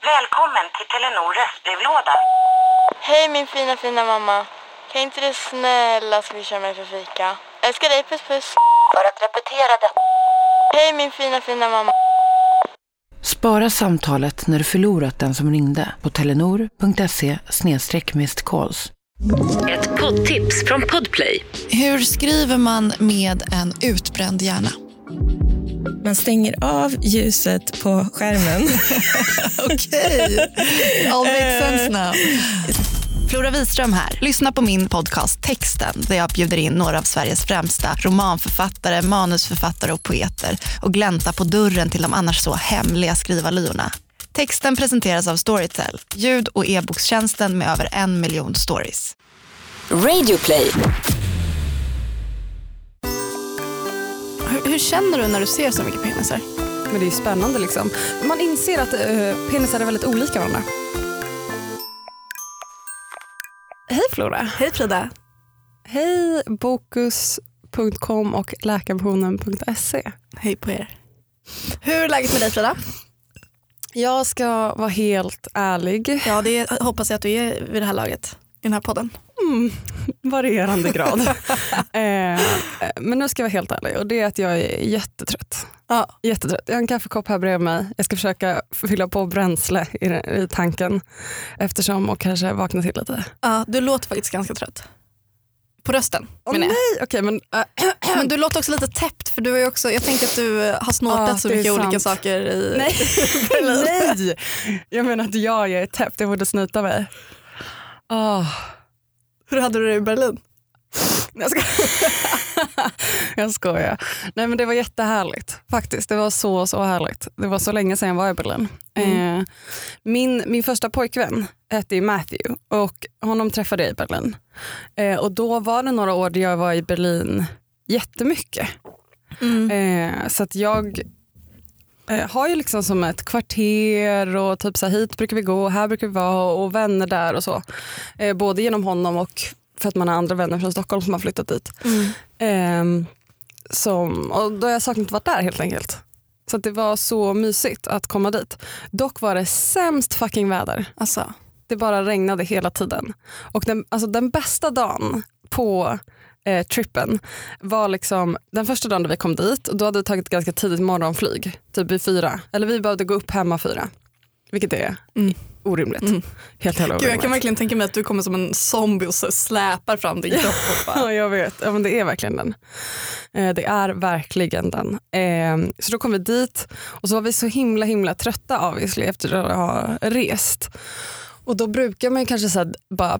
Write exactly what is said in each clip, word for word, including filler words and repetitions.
Välkommen till Telenor röstbrevlåda. Hej min fina fina mamma. Kan inte du snälla swisha mig för fika? Älskar dig, puss puss. För att repetera det. Hej min fina fina mamma. Spara samtalet när du förlorat den som ringde på telenor.se snedstreck missed calls. Ett poddtips från Podplay. Hur skriver man med en utbränd hjärna? Man stänger av ljuset på skärmen. Okej, all makes sense now. Flora Wiström här. Lyssna på min podcast Texten där jag bjuder in några av Sveriges främsta romanförfattare, manusförfattare och poeter och glänta på dörren till de annars så hemliga skrivarlyorna. Texten presenteras av Storytel, ljud- och e-bokstjänsten med över en miljon stories. Radioplay. Hur, hur känner du när du ser så mycket penisar? Men det är ju spännande liksom. Man inser att uh, penisar är väldigt olika varandra. Hej Flora. Hej Frida. Hej bokus punkt com och läkarmissionen punkt se. Hej på er. Hur är läget med dig Frida? Jag ska vara helt ärlig. Ja, det hoppas jag att du är vid det här laget i den här podden. Mm, varierande grad. eh, men nu ska jag vara helt ärlig och det är att jag är jättetrött. Ja. Jättetrött. Jag har en kaffekopp här bredvid mig. Jag ska försöka fylla på bränsle i, i tanken eftersom och kanske vakna till lite. Ja, du låter faktiskt ganska trött. På rösten. Åh nej, okej okay, men... Äh, men du låter också lite täppt för du är också, jag tänker att du har snortat ja, så mycket sant. olika saker i... Nej, nej. Jag menar att jag är täppt, jag borde snyta mig. Oh. Hur hade du det i Berlin? Jag skojar. jag skojar. Nej men det var jättehärligt faktiskt. Det var så så härligt. Det var så länge sedan jag var i Berlin. Mm. Eh, min, min första pojkvän hette Matthew och honom träffade jag i Berlin. Eh, och då var det några år där jag var i Berlin jättemycket. Mm. Eh, så att jag eh, har ju liksom som ett kvarter och typ så här, hit brukar vi gå, här brukar vi vara och vänner där och så. Eh, både genom honom och för att man har andra vänner från Stockholm som har flyttat dit. Mm. Eh, som, och då har jag saknat att vara där helt enkelt. Så att det var så mysigt att komma dit. Dock var det sämst fucking väder. Alltså. Det bara regnade hela tiden. Och den, alltså den bästa dagen på eh, trippen var liksom den första dagen då vi kom dit. Och då hade vi tagit ganska tidigt morgonflyg. Typ vid fyra. Eller vi behövde gå upp hemma fyra. Vilket är mm. orimligt. Mm. Helt helt orimligt. Gud, jag kan verkligen tänka mig att du kommer som en zombie och så släpar fram din kropp. Ja, jag vet. Ja, men det är verkligen den. Eh, det är verkligen den. Eh, så då kom vi dit och så var vi så himla himla trötta obviously efter att ha rest. Och då brukar man kanske så här bara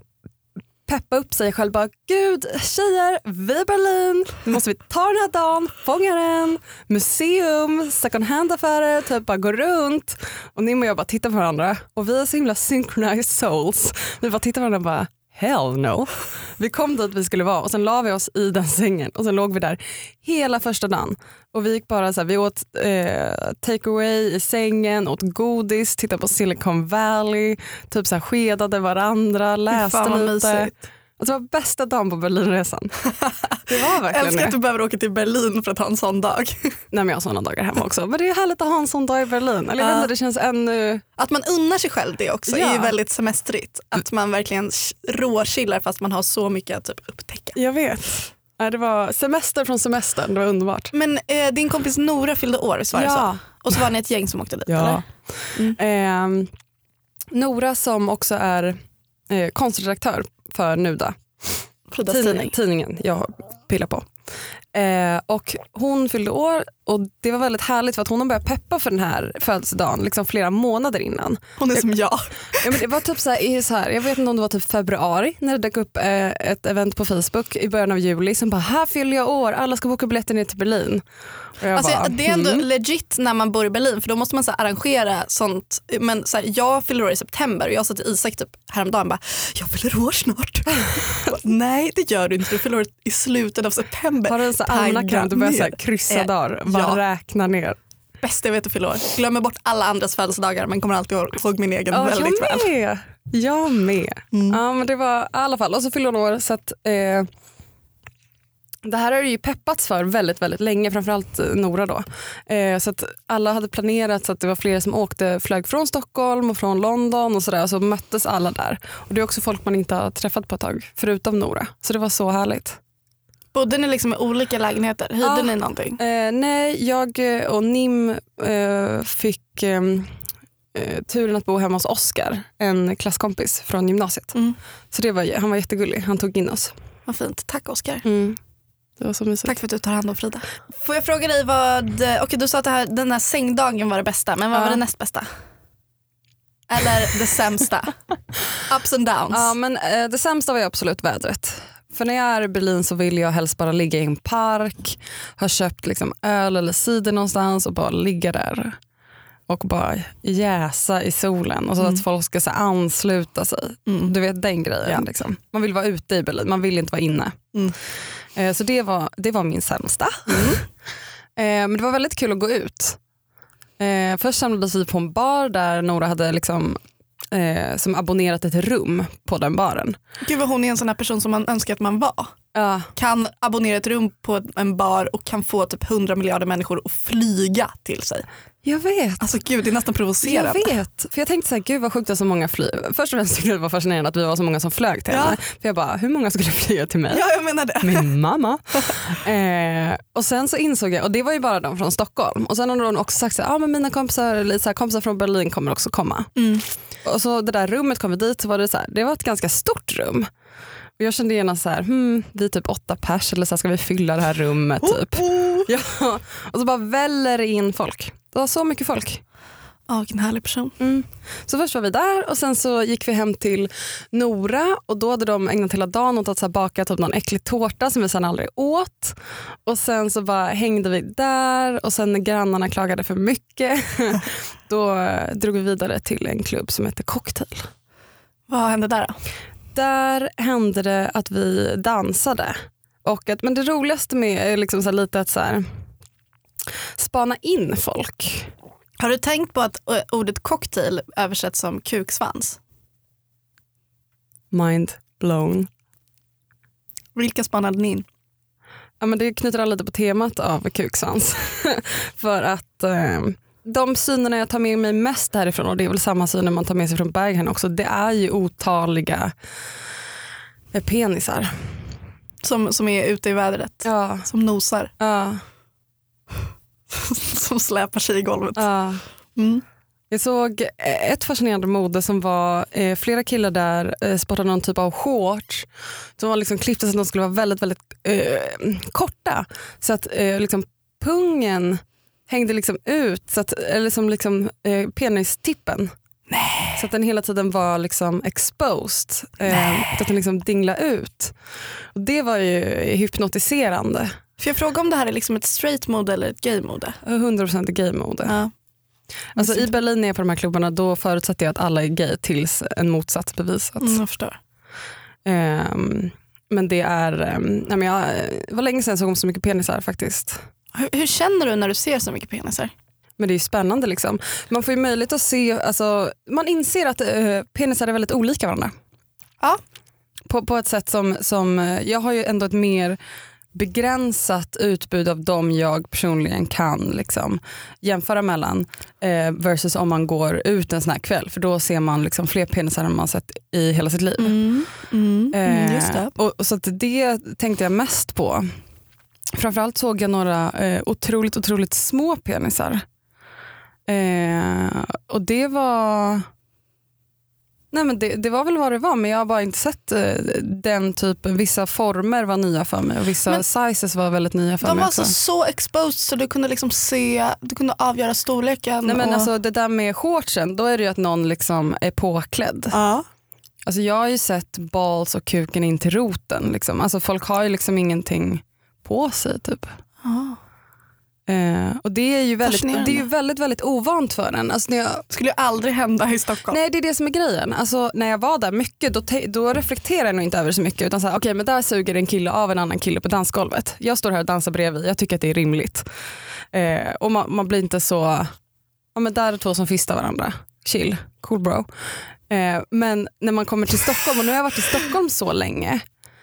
peppa upp sig själv. Bara, gud tjejer, vi är Berlin. Nu måste vi ta den här dagen, fånga den. Museum, second hand-affärer, typ bara gå runt. Och Nim och jag bara tittar på varandra. Och vi är så himla synchronized souls. Vi bara tittar på varandra och bara, hell no. Vi kom dit vi skulle vara och sen la vi oss i den sängen. Och sen låg vi där hela första dagen. Och vi gick bara så här, vi åt eh, takeaway i sängen, åt godis, tittade på Silicon Valley, typ så här skedade varandra, läste lite. Mysigt. Och det var bästa dagen på Berlinresan. Det var verkligen. Jag älskar att du behöver åka till Berlin för att ha en sån dag. Nej men jag har såna dagar hemma också. Men det är härligt att ha en sån dag i Berlin. Eller uh. det känns ännu... Att man unnar sig själv det också ja. är ju väldigt semestrigt. Att man verkligen råchillar fast man har så mycket att typ upptäcka. Jag vet. Det var semester från semestern, det var underbart. Men eh, din kompis Nora fyllde år, visst var det ja. så? Och så var ni ett gäng som åkte dit, ja. eller? Mm. Eh, Nora som också är eh, konstredaktör för Nuda. Tidning, tidningen jag pillar på. Eh, och hon fyllde år och det var väldigt härligt för att hon har börjat peppa för den här födelsedagen liksom flera månader innan. Hon är som jag. Ja, men det var typ så här, så här, jag vet inte om det var typ februari när det dök upp eh, ett event på Facebook i början av juli som bara, här fyller jag år, alla ska boka biljetter ner till Berlin. Alltså, bara, det är ändå mm. legit när man bor i Berlin för då måste man så här, arrangera sånt. Men så här, jag fyller år i september och jag sa till Isak typ häromdagen bara, jag fyller år snart. Nej det gör du inte, du fyller år i slutet av september. Har du en sån almanacka du börjar så här, kryssa dagar, bara ja. räkna ner. Bästa jag vet att fylla år. Glömmer bort alla andras födelsedagar men kommer alltid ihåg min egen oh, väldigt jag väl. Med. Jag med. Mm. Ja men det var i alla fall. Och så fyllde hon år så att eh, det här har ju peppats för väldigt, väldigt länge, framförallt Nora då. Eh, så att alla hade planerat så att det var flera som åkte, flög från Stockholm och från London och sådär. Så möttes alla där. Och det är också folk man inte har träffat på ett tag, förutom Nora. Så det var så härligt. Bodde ni liksom i olika lägenheter? Hyrde ja. ni någonting? Eh, nej, jag och Nim eh, fick eh, turen att bo hemma hos Oscar, en klasskompis från gymnasiet. Mm. Så det var, han var jättegullig, han tog in oss. Vad fint, tack Oscar. Mm. Det var så mysigt. Tack för att du tar hand om Frida. Får jag fråga dig vad, okej du sa att det här, den här sängdagen var det bästa, men vad ja. var det näst bästa? Eller det sämsta? Ups and downs. Ja, men eh, det sämsta var ju absolut vädret. För när jag är i Berlin så vill jag helst bara ligga i en park, ha köpt liksom öl eller cider någonstans och bara ligga där och bara jäsa i solen och så mm. att folk ska så ansluta sig. Mm. Du vet den grejen. Ja. Liksom. Man vill vara ute i Berlin, man vill inte vara inne. Mm. Eh, så det var, det var min sämsta. Mm. eh, men det var väldigt kul att gå ut. Eh, först samlades vi på en bar där Nora hade liksom Eh, som abonnerat ett rum på den baren. Gud vad hon är en sån här person som man önskar att man var. Ja. Kan abonnera ett rum på en bar och kan få typ hundra miljarder människor att flyga till sig. Jag vet. Alltså gud, det är nästan provocerande. Jag vet. För jag tänkte så här, gud vad sjukt att så många flyg. Först och främst tyckte jag det var fascinerande att vi var så många som flög till ja. henne. För jag bara, hur många skulle flyga till mig? Ja, jag menar det. Min mamma. eh, och sen så insåg jag, och det var ju bara de från Stockholm. Och sen har de också sagt så här, ah, men mina kompisar, eller så här, kompisar från Berlin kommer också komma. Mm. Och så det där rummet kom vi dit, så var det så här, det var ett ganska stort rum. Och jag kände gärna så här, hmm, vi är typ åtta pers eller så här, ska vi fylla det här rummet typ. Oh, oh. Ja. Och så bara väller in folk. Det var så mycket folk. Ja, oh, vilken härlig person. Mm. Så först var vi där och sen så gick vi hem till Nora och då hade de ägnat hela dagen åt att så här baka typ någon äcklig tårta som vi sen aldrig åt. Och sen så bara hängde vi där och sen när grannarna klagade för mycket då drog vi vidare till en klubb som heter Cocktail. Vad hände där då? Där hände det att vi dansade. Och att, men det roligaste med är liksom så här lite att så här, spana in folk. Har du tänkt på att ordet cocktail översätts som kuksvans? Mind blown. Vilka spanade ni in? Ja, men det knyter lite på temat av kuksvans. För att eh, de synerna jag tar med mig mest därifrån, och det är väl samma syner man tar med sig från Berghain också, det är ju otaliga eh, penisar. Som, som är ute i vädret? Ja. Som nosar? Ja. Som släpar sig i golvet. Ja. Mm. Jag såg ett fascinerande mode som var eh, flera killar där eh, sportade någon typ av shorts som var liksom klippta så att de skulle vara väldigt väldigt eh, korta så att eh, liksom pungen hängde liksom ut så att, eller som liksom eh, penistippen. Nej. Så att den hela tiden var liksom exposed. Eh, så att den liksom dinglade ut. Och det var ju hypnotiserande. För jag frågar om det här är liksom ett straight mode eller ett gay mode? hundra procent gay mode. Ja. Alltså i Berlin när jag är på de här klubbarna då förutsätter jag att alla är gay tills en motsats bevisats. Mm, jag förstår. Um, men det är, um, nej men jag, det var länge sedan jag såg om så mycket penisar faktiskt. Hur, hur känner du när du ser så mycket penisar? Men det är ju spännande liksom. Man får ju möjlighet att se, alltså, man inser att uh, penisar är väldigt olika varandra. Ja. På, på ett sätt som, som, jag har ju ändå ett mer begränsat utbud av dem jag personligen kan liksom jämföra mellan eh, versus om man går ut en sån här kväll, för då ser man liksom fler penisar än man sett i hela sitt liv. Mm, mm, eh, just det. Och, och så att det tänkte jag mest på. Framförallt såg jag några eh, otroligt otroligt små penisar. Eh, och det var Nej, men det, det var väl vad det var, men jag har bara inte sett eh, den typen. Vissa former var nya för mig och vissa men sizes var väldigt nya för de mig. De var också. så, så exposed så du kunde liksom se, du kunde avgöra storleken. Nej, men och... alltså det där med shortsen, då är det ju att någon liksom är påklädd. Ja. Alltså jag har ju sett balls och kuken in till roten. Liksom. Alltså folk har ju liksom ingenting på sig typ. Ja. Eh, och det är ju väldigt, det är ju väldigt, väldigt ovant för en. Alltså när jag, skulle ju aldrig hända i Stockholm. Nej, det är det som är grejen. Alltså när jag var där mycket, då, te, då reflekterar jag nog inte över så mycket. Utan så här, okej, okay, men där suger en kille av en annan kille på dansgolvet. Jag står här och dansar bredvid, jag tycker att det är rimligt. Eh, och man, man blir inte så, ja men där är två som fistar varandra. Chill, cool bro. Eh, men när man kommer till Stockholm, och nu har jag varit i Stockholm så länge.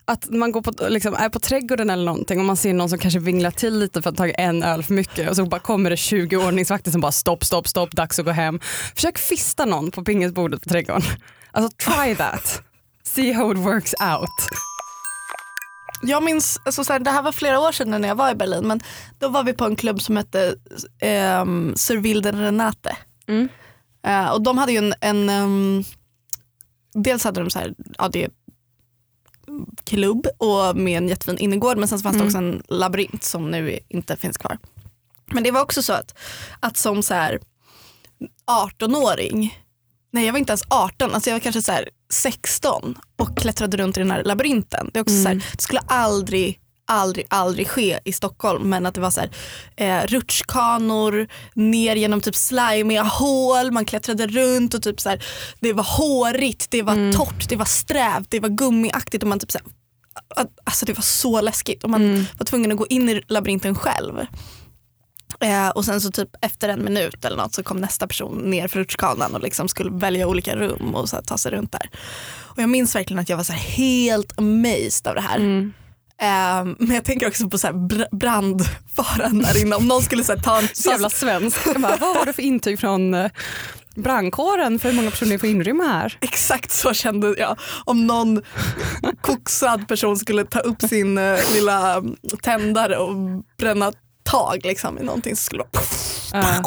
att man går på, liksom, är på trädgården eller någonting och man ser någon som kanske vinglar till lite för att ta en öl för mycket och så bara kommer det tjugo ordningsvakter som bara stopp, stopp, stopp, dags att gå hem. Försök fista någon på pingisbordet på trädgården. Alltså try that. See how it works out. Jag minns, alltså så här, det här var flera år sedan när jag var i Berlin, men då var vi på en klubb som hette eh, Sir Wilden Renate. Mm. Eh, och de hade ju en, en um, dels hade de så här, ja det är klubb och med en jättefin innergård, men sen så fanns mm. det också en labyrint som nu inte finns kvar. Men det var också så att, att som så här arton-åring, nej jag var inte ens arton, alltså jag var kanske så här sexton och klättrade runt i den här labyrinten. Det är också mm. så här, det skulle aldrig aldrig, aldrig ske i Stockholm, men att det var så här eh, rutschkanor ner genom typ slimiga hål, man klättrade runt och typ så här, det var hårigt, det var mm. torrt, det var strävt, det var gummiaktigt och man typ så här, alltså det var så läskigt och man mm. var tvungen att gå in i labyrinten själv. Eh, och sen så typ efter en minut eller något så kom nästa person ner för rutschkanan och liksom skulle välja olika rum och så här, ta sig runt där. Och jag minns verkligen att jag var så här helt amazed av det här. Mm. Eh, men jag tänker också på så här br- brandfaran där inne. Om någon skulle så här, ta en... Så jävla svensk. Bara, vad har du för intyg från eh, brandkåren för hur många personer får inrymma här? Exakt så kände jag. Om någon koksad person skulle ta upp sin eh, lilla tändare och bränna tag liksom i någonting så skulle vara uh.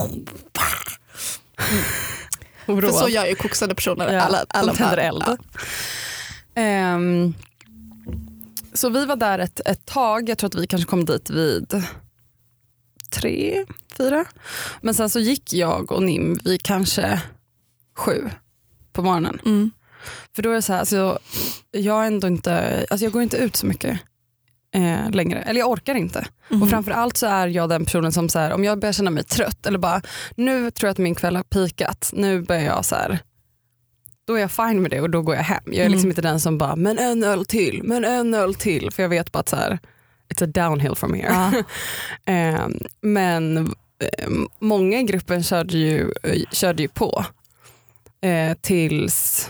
mm. För så gör ju koksade personer. Ja, alla, alla de tänder eld. Ja. Um, så vi var där ett, ett tag. Jag tror att vi kanske kom dit vid tre, fyra. Men sen så gick jag och Nim vid kanske sju på morgonen. Mm. För då är det så här, alltså, jag är ändå inte, alltså jag går inte ut så mycket. Eh, längre, eller jag orkar inte. Mm. Och framförallt så är jag den personen som så här, om jag börjar känna mig trött eller bara, nu tror jag att min kväll har pikat, nu börjar jag så här, då är jag fine med det och då går jag hem. Jag är liksom mm. inte den som bara, men en öl till, men en öl till, för jag vet bara att så här, it's a downhill from here. Ah. eh, men eh, många i gruppen körde ju, körde ju på eh, tills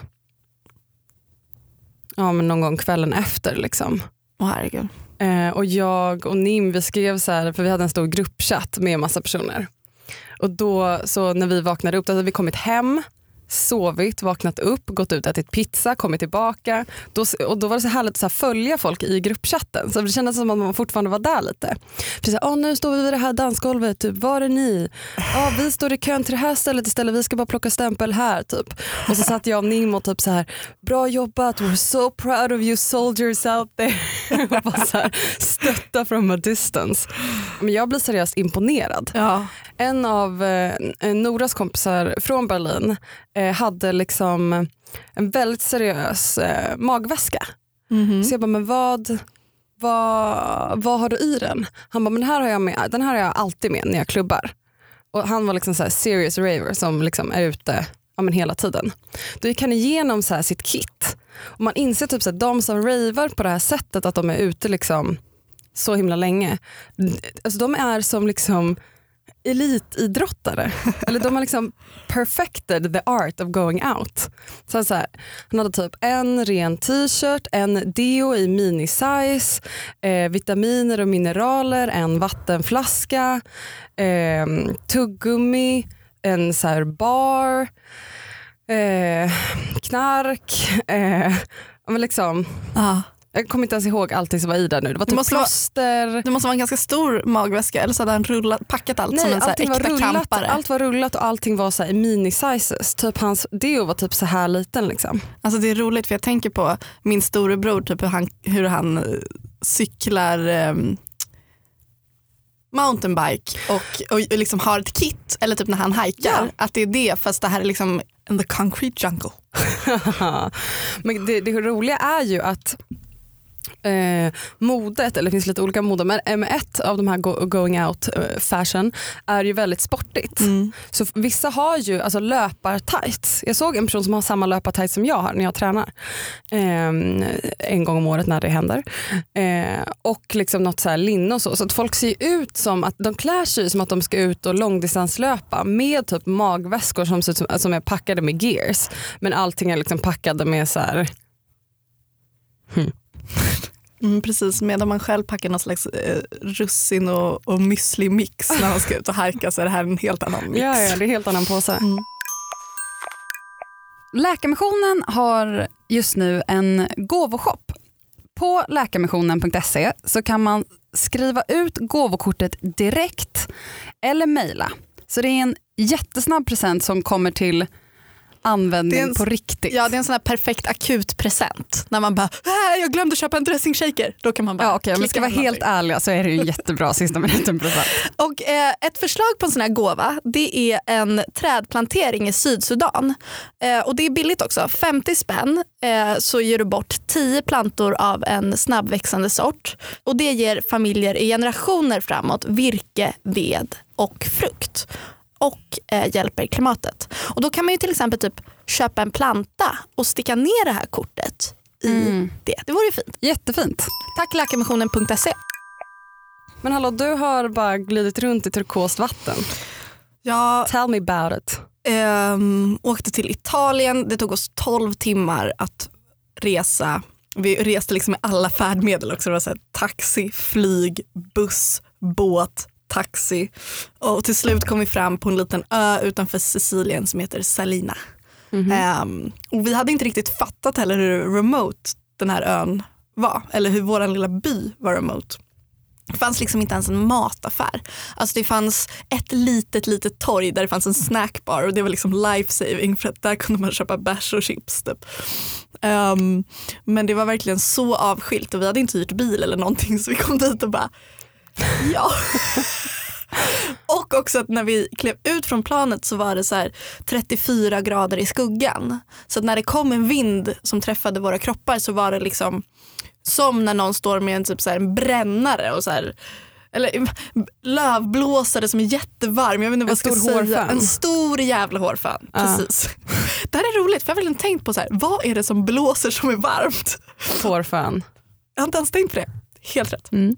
ja, men någon gång kvällen efter liksom. Åh oh, herregud. Eh, och jag och Nim, vi skrev så här, för vi hade en stor gruppchatt med massa personer. Och då, så när vi vaknade upp, då hade vi kommit hem, sovit, vaknat upp, gått ut, ätit pizza, kommit tillbaka. Då, och då var det så härligt att så här följa folk i gruppchatten. Så det kändes som att man fortfarande var där lite. Precis, ah, nu står vi vid det här dansgolvet, typ, var är ni? Ah, vi står i kön till det här stället istället, vi ska bara plocka stämpel här. Typ. Och så satt jag och Nim och typ så här, bra jobbat, we're so proud of you soldiers out there. Och bara så här, stötta from a distance. Men jag blir seriöst imponerad. Ja. En av eh, Noras kompisar från Berlin eh, hade liksom en väldigt seriös eh, magväska. Mm-hmm. Så jag bara, men vad, vad, vad har du i den? Han bara, men den här har jag med, den här har jag alltid med när jag klubbar. Och han var liksom så här serious raver som liksom är ute ja, men hela tiden. Då gick han igenom så här sitt kit. Och man inser typ så att de som raver på det här sättet, att de är ute liksom så himla länge. Alltså de är som liksom elitidrottare. Eller de har liksom perfected the art of going out. Så så här, han hade typ en ren t-shirt, en deo i mini-size, eh, vitaminer och mineraler, en vattenflaska, eh, tuggummi, en så här bar, eh, knark, eh, men liksom... Ah. Jag kommer inte ens ihåg allting som var i där nu. Det var typ det plåster. Vara, det måste vara en ganska stor magväska. Eller så hade han rullat, packat allt. Nej, som en så här äkta rullat, campare. Allt var rullat och allting var så här i mini-sizes. Typ hans deo var typ så här liten liksom. Alltså det är roligt för jag tänker på min storebror. Typ hur han, hur han cyklar um, mountainbike. Och, och liksom har ett kit. Eller typ när han hajkar. Ja. Att det är det. Fast det här är liksom in the concrete jungle. Men det, det roliga är ju att Eh, modet, eller det finns lite olika moder, men M ett av de här go- going out eh, fashion är ju väldigt sportigt. Mm. Så vissa har ju alltså löpartights. Jag såg en person som har samma löpartights som jag har när jag tränar. Eh, en gång om året när det händer. Eh, och liksom något så här linne och så. Så att folk ser ut som att de klär sig som att de ska ut och långdistanslöpa med typ magväskor som, som, som är packade med gears. Men allting är liksom packade med så här... Hmm. Mm, precis, medan man själv packar någon slags eh, russin och, och müsli-mix när man ska ut och harka, så är det här en helt annan mix. Ja, ja, det är en helt annan påse. Mm. Läkarmissionen har just nu en gåvoshop. På läkarmissionen punkt se så kan man skriva ut gåvokortet direkt eller mejla. Så det är en jättesnabb present som kommer till användning en, på riktigt. Ja, det är en sån här perfekt akutpresent. När man bara, äh, jag glömde köpa en dressing shaker. Då kan man bara ja, okej, men ska vara helt ärliga så är det ju jättebra sista minuten present. Och eh, ett förslag på en sån här gåva, det är en trädplantering i Sydsudan. Eh, och det är billigt också. femtio spänn eh, så ger du bort tio plantor av en snabbväxande sort. Och det ger familjer i generationer framåt virke, ved och frukt. Och eh, hjälper klimatet. Och då kan man ju till exempel typ köpa en planta och sticka ner det här kortet i mm. det. Det vore ju fint. Jättefint. Tack läkarmissionen punkt se. Men hallå, du har bara glidit runt i turkost vatten. Ja, Tell me about it. Um, åkte till Italien. Det tog oss tolv timmar att resa. Vi reste liksom med alla färdmedel också. Det var så här, taxi, flyg, buss, båt, taxi. Och till slut kom vi fram på en liten ö utanför Sicilien som heter Salina. Mm-hmm. Um, och vi hade inte riktigt fattat heller hur remote den här ön var. Eller hur vår lilla by var remote. Det fanns liksom inte ens en mataffär. Alltså det fanns ett litet, litet torg där det fanns en snackbar. Och det var liksom life-saving för att där kunde man köpa bärs och chips typ. Um, men det var verkligen så avskilt och vi hade inte hyrt bil eller någonting, så vi kom dit och bara ja. Och också att när vi klev ut från planet så var det så här trettiofyra grader i skuggan. Så att när det kom en vind som träffade våra kroppar så var det liksom som när någon står med en typ så här en brännare och så här, eller lövblåsare som är jättevarm. Jag vet inte vad jag ska säga. Hårfön. En stor jävla hårfön. Uh. Precis. Det här är roligt för jag har verkligen tänkt på så här, vad är det som blåser som är varmt? Hårfön. Jag har inte ens tänkt på det. Helt rätt. Mm.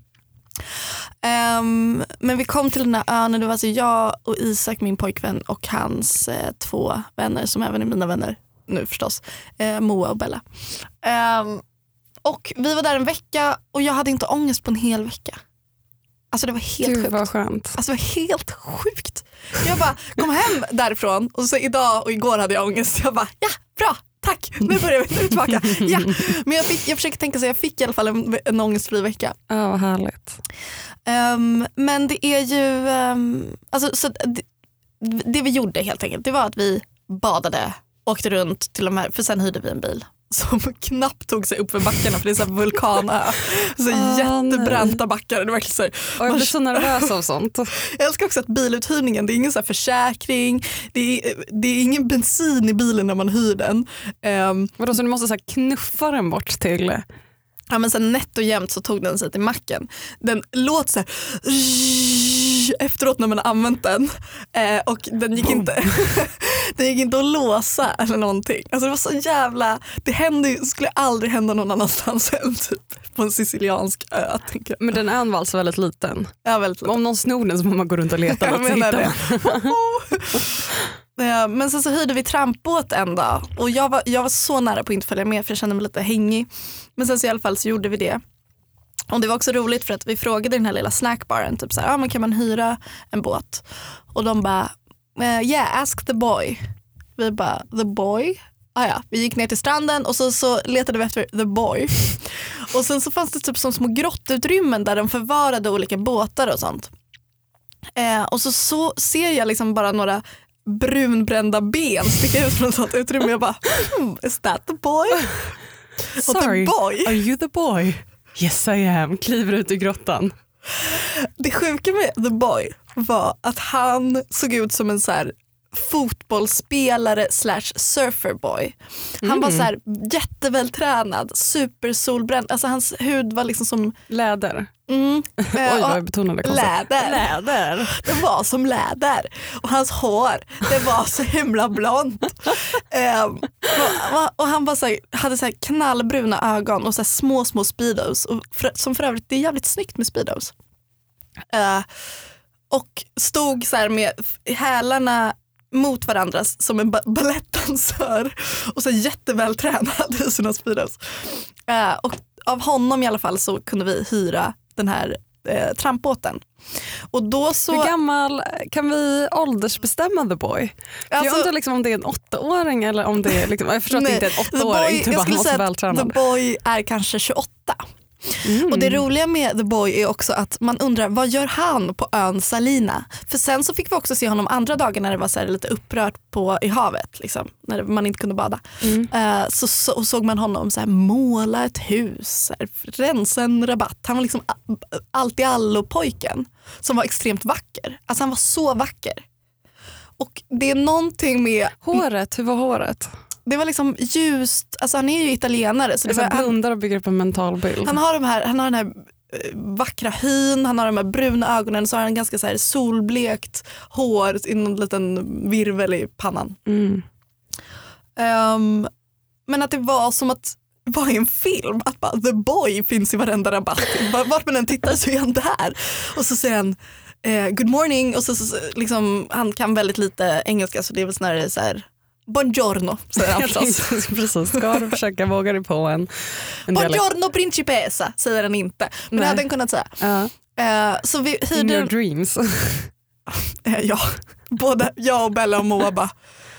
Um, men vi kom till den här ön och det var alltså jag och Isak, min pojkvän, och hans eh, två vänner som även är mina vänner nu förstås. Eh, Moa och Bella. Um, och vi var där en vecka och jag hade inte ångest på en hel vecka. Alltså det var helt Gud, sjukt. vad skönt. Alltså det var helt sjukt. Jag bara kom hem därifrån och så idag och igår hade jag ångest. Jag bara, ja, bra, tack. Nu börjar vi, nu är vi tillbaka. Ja. Men jag, fick, jag försöker tänka så jag fick i alla fall en, en ångestfri vecka. Ja, vad härligt. Um, men det är ju, um, alltså, så det, det vi gjorde helt enkelt, det var att vi badade, åkte runt till de här, för sen hyrde vi en bil som knappt tog sig upp för backarna för det är så här vulkanö. Så oh, jättebranta backar. Det var verkligen så här, och jag blir så nervös av sånt. Jag älskar också att biluthyrningen, det är ingen så här försäkring, det är, det är ingen bensin i bilen när man hyr den. Um, Vadå, så du måste så här knuffa den bort till... Ja, men sen nätt och jämnt så tog den sig till macken. Den låter så här efteråt när man har använt den. Eh, och den gick inte den gick inte att låsa eller någonting. Alltså det var så jävla... Det hände, skulle aldrig hända någon annanstans än typ på en siciliansk ö. Tänker jag. Men den är alltså väldigt liten. Ja, väldigt liten. Om någon snor den så får man gå runt och leta. Jag menar det. Ja, men sen så hyrde vi trampbåt en dag och jag var, jag var så nära på att inte följa med för jag kände mig lite hängig. Men sen så i alla fall så gjorde vi det. Och det var också roligt för att vi frågade den här lilla snackbaren typ så här, ah, men kan man hyra en båt? Och de bara, yeah, ask the boy. Vi bara, the boy? Ah, ja. Vi gick ner till stranden och så, så letade vi efter the boy. Och sen så fanns det typ som små grottutrymmen där de förvarade olika båtar och sånt. Eh, och så, så ser jag liksom bara några brunbrända ben sticka ut från ett sånt utrymme. Jag bara, hmm, is that the boy? Sorry, the boy? are you the boy? Yes I am. Kliver ut i grottan. Det sjuka med the boy var att han såg ut som en så här fotbollsspelare slash surferboy. Han mm. var så här jättevältränad, supersolbränd. Alltså hans hud var liksom som läder. Mm. Oj, vad jag betonade det. Läder. läder. Det var som läder. Och hans hår, det var så himla blont. um, och, och han var så här, hade så här knallbruna ögon och så här små, små speedos. Och för, som för övrigt, det är jävligt snyggt med speedos. Uh, och stod så här med hälarna mot varandra som en ba- balettdansör och så jättevältränad i sina speedos. Uh, och av honom i alla fall så kunde vi hyra den här eh, trampbåten. Och då så... Hur gammal kan vi åldersbestämma The Boy? Alltså, jag undrar liksom om det är en åttaåring eller om det är liksom, jag förstår att det inte är en åttaåring. Jag skulle säga att The Boy är kanske tjugoåtta. Mm. Och det roliga med The Boy är också att man undrar, vad gör han på ön Salina? För sen så fick vi också se honom andra dagar när det var så här lite upprört på, i havet, liksom, när man inte kunde bada. Mm. Uh, så, så såg man honom så här, måla ett hus, så här, rensa en rabatt. Han var liksom allt i allo pojken som var extremt vacker. Alltså han var så vacker. Och det är någonting med... Håret, hur var håret? Det var liksom ljust, alltså han är ju italienare. Så det var, blundar och bygger upp en mental bild. Han har, de här, han har den här vackra hyn, han har de här bruna ögonen, så har han ganska så här solblekt hår i någon liten virvel i pannan. Mm. Um, men att det var som att vara i en film, att bara, The Boy finns i varenda rabatt. Vart man än tittar så är han där. Och så säger han eh, good morning, och så, så liksom, han kan väldigt lite engelska, så det är väl snarare så här buongiorno, säger han förstås. Precis, ska du försöka våga dig på en, en buongiorno principessa, säger han inte. Men det hade han kunnat säga. Uh. Uh, så vi hyrde... In your dreams. uh, ja, både jag och Bella och Moa bara...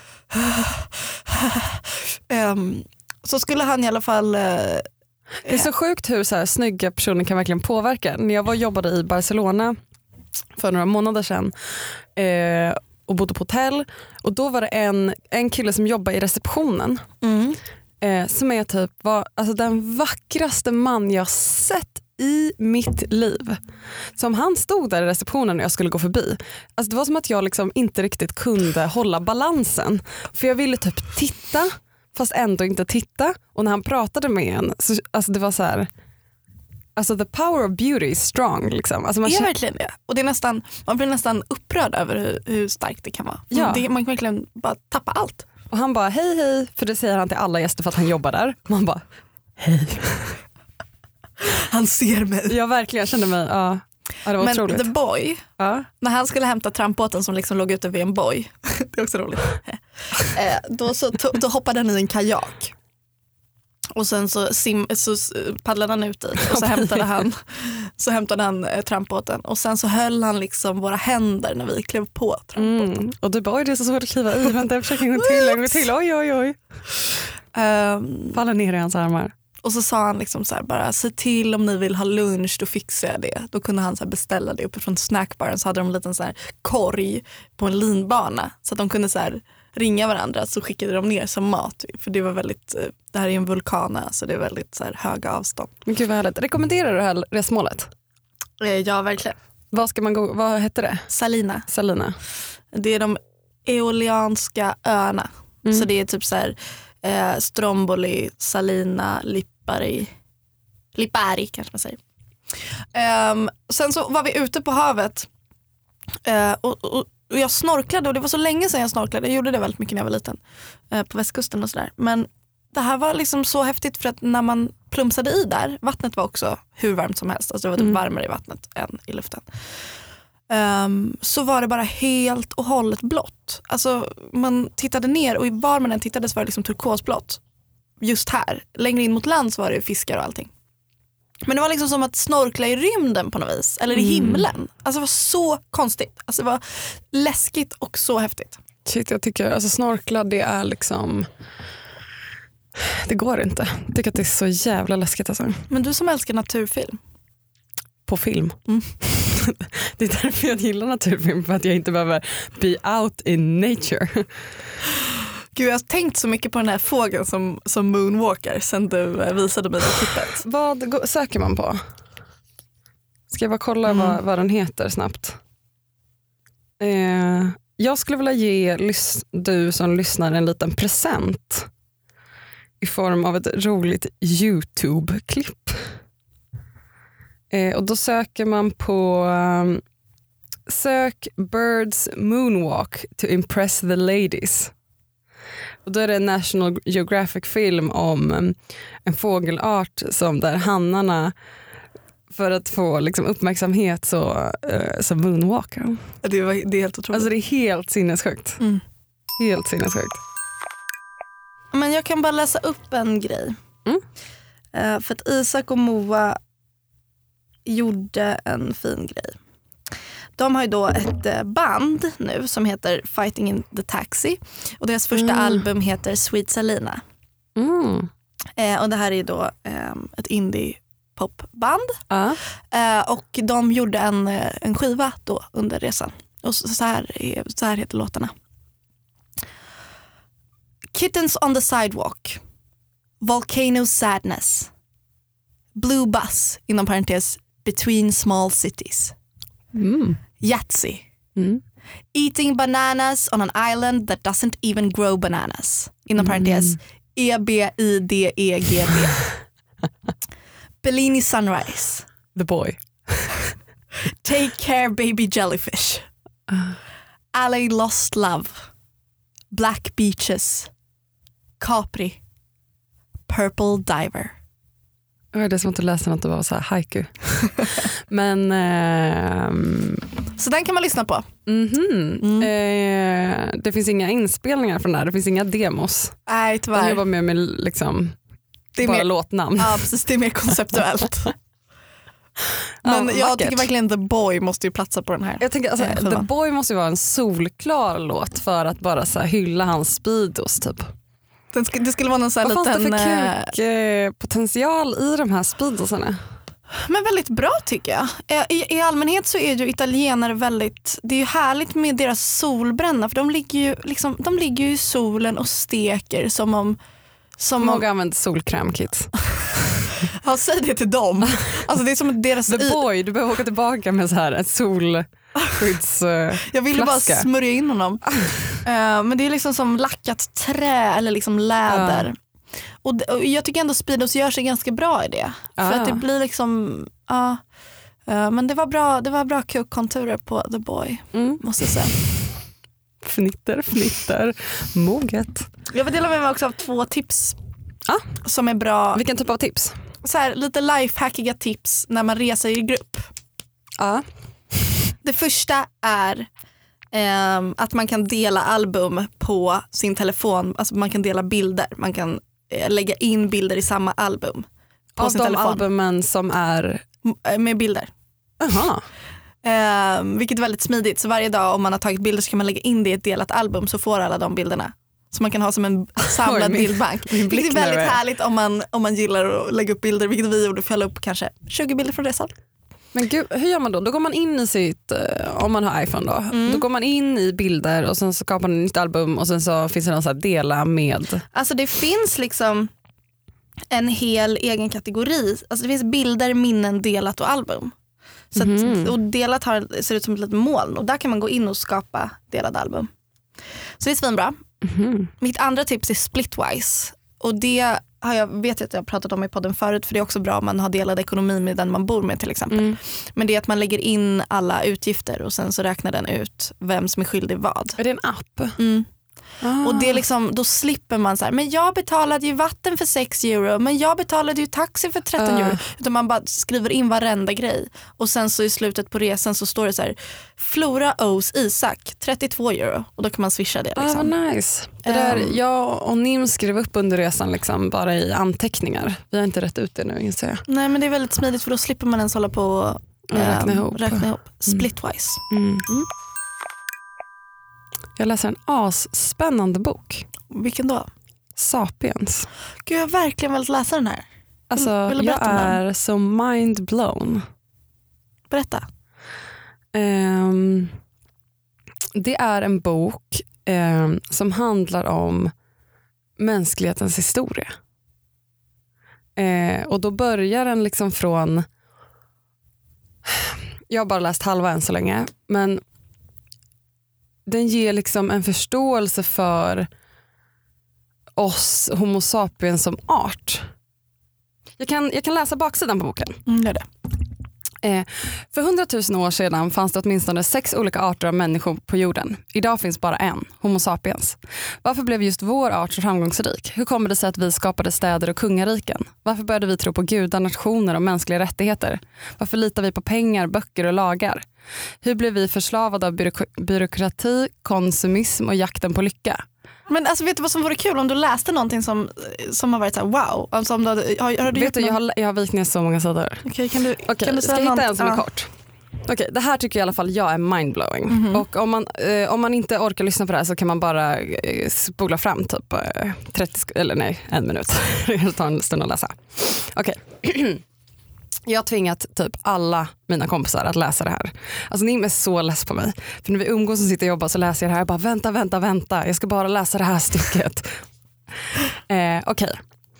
um, så skulle han i alla fall... Uh, det är så sjukt hur så här, snygga personer kan verkligen påverka. När jag var och jobbade i Barcelona för några månader sedan... Uh, och bodde på hotell, och då var det en, en kille som jobbade i receptionen mm. eh, som är typ var, alltså den vackraste man jag sett i mitt liv. Som han stod där i receptionen när jag skulle gå förbi. Alltså det var som att jag liksom inte riktigt kunde hålla balansen, för jag ville typ titta fast ändå inte titta, och när han pratade med en så, alltså det var så här. Alltså the power of beauty is strong. Liksom. Alltså man det är verkligen det. Och det är nästan, man blir nästan upprörd över hur, hur starkt det kan vara. Ja. Det, man kan verkligen bara tappa allt. Och han bara hej hej, för det säger han till alla gäster för att han jobbar där. Man bara hej. Han ser mig. Jag verkligen kände mig, ja. Ja, det var men otroligt. The Boy, ja. När han skulle hämta trampbåten som liksom låg ute vid en boj, det är också roligt, eh, då, så, då hoppade han i en kajak. Och sen så, sim, så paddlade han ut dit och så hämtade han, så hämtade han eh, trampbåten. Och sen så höll han liksom våra händer när vi klev på trampbåten. Mm. Och du bara, det är så svårt att kliva i. Vänta, jag försöker en gång till, en gång till. Oj, oj, oj. Um, Faller ner i hans armar. Och så sa han liksom så här, bara se till om ni vill ha lunch, då fixar jag det. Då kunde han så här beställa det uppifrån snackbaren, så hade de en liten så här korg på en linbana. Så att de kunde så här ringa varandra, så skickade de ner som mat. För det var väldigt, det här är en vulkana, så det är väldigt så här höga avstånd. Men gud vad härligt. Rekommenderar du det här resmålet? Ja, verkligen. Vad ska man gå, vad heter det? Salina. Salina. Det är de eolianska öarna. Mm. Så det är typ så här eh, Stromboli, Salina, Lipari. Lipari kanske man säger. Um, sen så var vi ute på havet uh, och, och, och jag snorklade, och det var så länge sedan jag snorklade. Jag gjorde det väldigt mycket när jag var liten uh, på västkusten och sådär. Men det här var liksom så häftigt, för att när man plumsade i där, vattnet var också hur varmt som helst. Alltså det var typ mm. varmare i vattnet än i luften. Um, så var det bara helt och hållet blått. Alltså man tittade ner, och var man än tittade så var det liksom turkosblått. Just här, längre in mot land så var det fiskar och allting. Men det var liksom som att snorkla i rymden på något vis. Eller i himlen. Alltså det var så konstigt. Alltså det var läskigt och så häftigt. Shit, jag tycker, alltså snorkla, det är liksom... Det går inte. Jag tycker att det är så jävla läskigt alltså. Men du som älskar naturfilm. På film. Mm. Det är därför jag gillar naturfilm. För att jag inte behöver be out in nature. Gud, jag har tänkt så mycket på den här fågeln som, som moonwalker sen du visade mig det klippet. Vad söker man på? Ska jag bara kolla mm. vad, vad den heter snabbt? Eh, jag skulle vilja ge lys- du som lyssnar en liten present i form av ett roligt YouTube-klipp. Eh, och då söker man på um, sök Birds Moonwalk to impress the ladies. Och då är det en National Geographic-film om um, en fågelart som där hannarna, för att få liksom, uppmärksamhet så, uh, så moonwalkar. Det, var, det är helt otroligt. Alltså det är helt sinnessjukt. Mm. Helt sinnessjukt. Men jag kan bara läsa upp en grej. Mm. Uh, för att Isak och Moa gjorde en fin grej. De har ju då ett band nu som heter Fighting in the Taxi. Och deras första mm. album heter Sweet Salina. Mm. Eh, och det här är då eh, ett indie-popband. Uh. Eh, och de gjorde en, en skiva då under resan. Och så, så, här, så här heter låtarna. Kittens on the Sidewalk. Volcano Sadness. Blue Bus, inom parentes, Between Small Cities. Mm. Yahtzee. Mm. Eating bananas on an island that doesn't even grow bananas. Inom parentes, Mm. E B I D E G B. Bellini Sunrise. The Boy. Take Care Baby Jellyfish. Uh. Alley Lost Love. Black Beaches. Capri. Purple Diver. Det är som att du läser något och var så här haiku. Men ehm, så den kan man lyssna på. Mm-hmm. Mm. Eh, det finns inga inspelningar från det här. Det finns inga demos. Nej, tyvärr. De jobbar med, med liksom det är bara mer, låtnamn. Ja, precis. Det är mer konceptuellt. Men ja, jag vackert. tycker verkligen The Boy måste ju platsa på den här. Jag tänker, alltså, eh, The Boy måste ju vara en solklar låt för att bara så här, hylla hans speedos typ. Den sk- det skulle vara någon sån här Vad liten... fanns det för kukpotential i de här speedosarna? Men väldigt bra tycker jag. I, I allmänhet så är ju italienare väldigt, det är ju härligt med deras solbränna för de ligger ju, liksom, de ligger ju i solen och steker som om... Som Många om... använder solkräm, Kit. Ja, säg det till dem. Alltså det är som deras... The Boy, du behöver åka tillbaka med så här ett solskydds uh, Jag ville flaska. bara smörja in honom. uh, men det är liksom som lackat trä eller liksom läder. Uh. Och, och jag tycker ändå Speedos gör sig ganska bra i det. Uh. För att det blir liksom... Uh, uh, men det var bra, det var bra kukkonturer på The Boy, mm. måste jag säga. Fnitter, fnitter, moget. Jag vill dela med mig också av två tips ah. som är bra. Vilken typ av tips? Så här, lite lifehackiga tips när man reser i grupp. Ah. Det första är eh, att man kan dela album på sin telefon. Alltså man kan dela bilder. Man kan eh, lägga in bilder i samma album på av sin de telefon. albumen som är... M- med bilder. Aha. Eh, vilket är väldigt smidigt. Så varje dag om man har tagit bilder så kan man lägga in det i ett delat album så får alla de bilderna. Så man kan ha som en samlad Oj, min, bildbank. Min det är väldigt härligt om man, om man gillar att lägga upp bilder, vilket vi gjorde för att la upp kanske tjugo bilder från resan. Men gud, hur gör man då? Då går man in i sitt, om man har iPhone då, mm. då går man in i bilder och sen så skapar man ett nytt album och sen så finns det någon så här dela med. Alltså det finns liksom en hel egen kategori. Alltså det finns bilder, minnen, delat och album. Så att, mm. och delat har, ser ut som ett litet moln och där kan man gå in och skapa delade album. Så det är svinbra. Mm. Mitt andra tips är Splitwise. Och det har jag, vet jag att jag har pratat om i podden förut, för det är också bra om man har delad ekonomi med den man bor med till exempel. Mm. Men det är att man lägger in alla utgifter och sen så räknar den ut vem som är skyldig vad. Är det en app? Mm. Ah. Och det är liksom, då slipper man så här, men jag betalade ju vatten för sex euro, men jag betalade ju taxi för tretton euro. Utan man bara skriver in varenda grej. Och sen så i slutet på resan så står det så här, Flora owes Isak trettiotvå euro. Och då kan man swisha det liksom. Ah, vad nice. Det där, um, jag och Nim skrev upp under resan liksom, bara i anteckningar. Vi har inte rätt ut det nu, inser jag. Nej, men det är väldigt smidigt för då slipper man ens hålla på och um, räkna ihop. Räkna ihop. Splitwise. Mm. Mm. Jag läser en asspännande bok. Vilken då? Sapiens. Gud, jag har verkligen velat läsa den här. Alltså, vill, vill jag är så mind blown. Berätta. Um, det är en bok um, som handlar om mänsklighetens historia. Uh, och då börjar den liksom från... Jag har bara läst halva än så länge, men den ger liksom en förståelse för oss homo sapiens som art. Jag kan, jag kan läsa baksidan på boken. Mm, det är det. Eh, för hundratusen år sedan fanns det åtminstone sex olika arter av människor på jorden. Idag finns bara en, homo sapiens. Varför blev just vår art så framgångsrik? Hur kommer det sig att vi skapade städer och kungariken? Varför började vi tro på gudar, nationer och mänskliga rättigheter? Varför litar vi på pengar, böcker och lagar? Hur blev vi förslavade av byråk- byråkrati, konsumism och jakten på lycka? Men alltså, vet du vad som vore kul om du läste någonting som, som har varit så här wow? Alltså, om du hade, har, har du vet du, jag har, jag har vikt ner så många sidor. Okej, kan du, okay, kan du ska säga jag hitta något? en som är ja. kort? Okej, okay, det här tycker jag i alla fall jag är mindblowing. Mm-hmm. Och om man, eh, om man inte orkar lyssna på det här så kan man bara eh, spola fram typ eh, trettio, eller nej, en minut. Det tar en stund att läsa. Okej. Okay. Jag har tvingat typ alla mina kompisar att läsa det här. Alltså ni är så less på mig. För när vi umgås och sitter och jobbar så läser jag det här. Jag bara vänta, vänta, vänta. Jag ska bara läsa det här stycket. eh, Okej. Okay.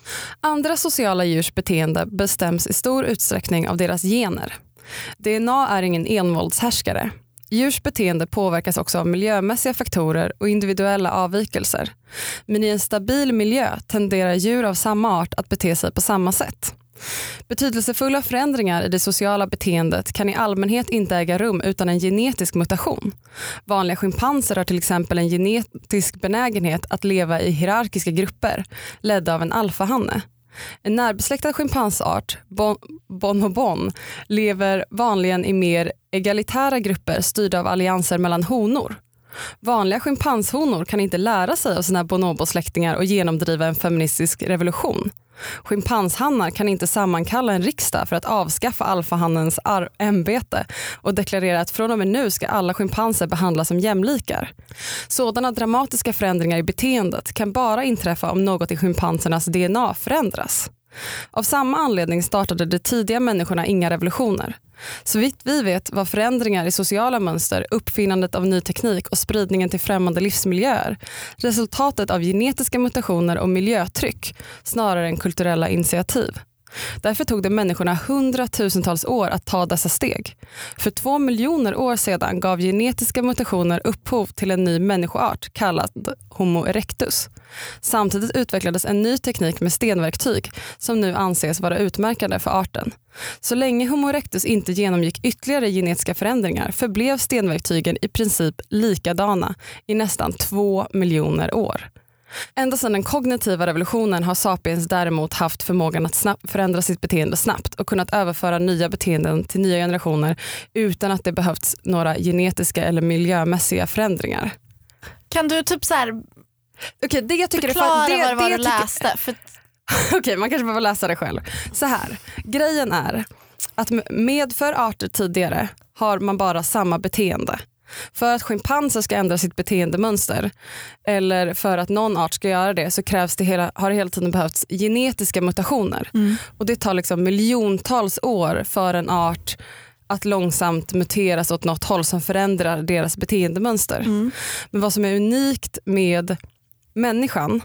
Andra sociala djurs beteende bestäms i stor utsträckning av deras gener. D N A är ingen envåldshärskare. Djurs beteende påverkas också av miljömässiga faktorer och individuella avvikelser. Men i en stabil miljö tenderar djur av samma art att bete sig på samma sätt. Betydelsefulla förändringar i det sociala beteendet kan i allmänhet inte äga rum utan en genetisk mutation. Vanliga schimpanser har till exempel en genetisk benägenhet att leva i hierarkiska grupper, ledda av en alfahanne. En närbesläktad schimpansart, bon, bonobon, lever vanligen i mer egalitära grupper styrda av allianser mellan honor. Vanliga schimpanshonor kan inte lära sig av sina bonobosläktingar och genomdriva en feministisk revolution. Schimpanshannar kan inte sammankalla en riksdag för att avskaffa alfahannens ar- ämbete och deklarera att från och med nu ska alla schimpanser behandlas som jämlikar. Sådana dramatiska förändringar i beteendet kan bara inträffa om något i schimpansernas D N A förändras. Av samma anledning startade de tidiga människorna inga revolutioner. Så vitt vi vet var förändringar i sociala mönster, uppfinnandet av ny teknik och spridningen till främmande livsmiljöer resultatet av genetiska mutationer och miljötryck snarare än kulturella initiativ. Därför tog det människorna hundratusentals år att ta dessa steg. För två miljoner år sedan gav genetiska mutationer upphov till en ny människoart kallad Homo erectus. Samtidigt utvecklades en ny teknik med stenverktyg som nu anses vara utmärkande för arten. Så länge Homo erectus inte genomgick ytterligare genetiska förändringar förblev stenverktygen i princip likadana i nästan två miljoner år. Ända sedan den kognitiva revolutionen har sapiens däremot haft förmågan att snabbt förändra sitt beteende snabbt och kunnat överföra nya beteenden till nya generationer utan att det behövts några genetiska eller miljömässiga förändringar. Kan du typ så här okay, det jag tycker förklara är för, det, vad det du tycker... läste? För... Okej, okay, man kanske behöver läsa det själv. Så här, grejen är att med för arter tidigare har man bara samma beteende. För att schimpanser ska ändra sitt beteendemönster eller för att någon art ska göra det så krävs det hela, har det hela tiden behövts genetiska mutationer. Mm. Och det tar liksom miljontals år för en art att långsamt muteras åt något håll som förändrar deras beteendemönster. Mm. Men vad som är unikt med människan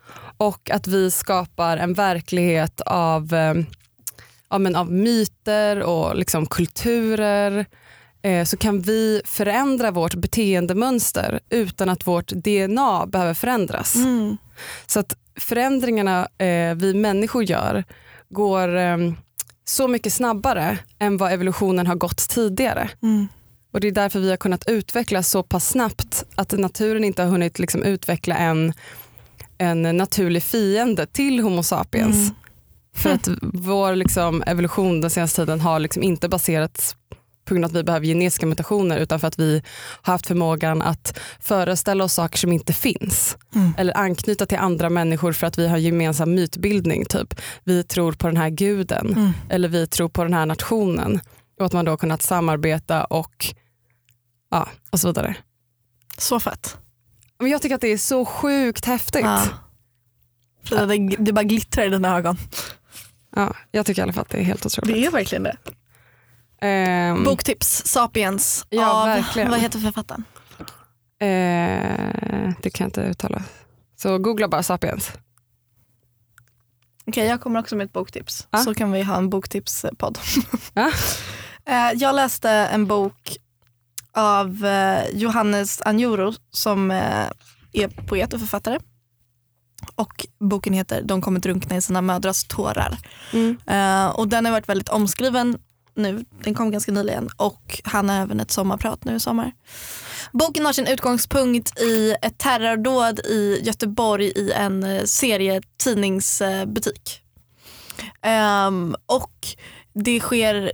och att vi skapar en verklighet av, ja, men av myter och liksom kulturer så kan vi förändra vårt beteendemönster utan att vårt D N A behöver förändras. Mm. Så att förändringarna eh, vi människor gör går eh, så mycket snabbare än vad evolutionen har gått tidigare. Mm. Och det är därför vi har kunnat utvecklas så pass snabbt att naturen inte har hunnit liksom, utveckla en, en naturlig fiende till Homo sapiens. Mm. För att vår liksom, evolution den senaste tiden har liksom, inte baserats på grund av att vi behöver genetiska mutationer utan för att vi har haft förmågan att föreställa oss saker som inte finns. Mm. Eller anknyta till andra människor för att vi har gemensam mytbildning. Typ. Vi tror på den här guden mm. eller vi tror på den här nationen. Och att man då har kunnat samarbeta och, ja, och så vidare. Så fett. Men jag tycker att det är så sjukt häftigt. Ja. Ja. Det, det bara glittrar i dina ögon. Ja, jag tycker i alla fall att det är helt otroligt. Det är verkligen det. Um, Boktips, Sapiens ja, av, verkligen. Vad heter författaren? Uh, det kan jag inte uttala. Så googla bara Sapiens. Okej, okay, jag kommer också med ett boktips. Ah? Så kan vi ha en boktipspodd. Ah? uh, jag läste en bok av uh, Johannes Anjuro som uh, är poet och författare. Och boken heter De kommer drunkna i sina mödrars tårar. Mm. Uh, och den har varit väldigt omskriven nu, den kom ganska nyligen och han har även ett sommarprat nu i sommar. Boken har sin utgångspunkt i ett terrordåd i Göteborg i en serietidningsbutik. Um, och det sker